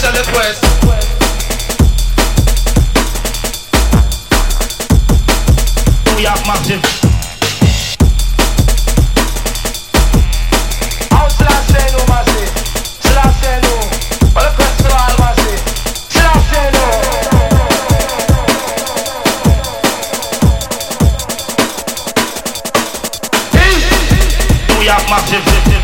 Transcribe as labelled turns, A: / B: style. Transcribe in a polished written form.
A: special request. New York Massive.
B: How should I say no, Massive? Should I say no? Well, the question to all Massive. Should I say no?
A: New York Massive.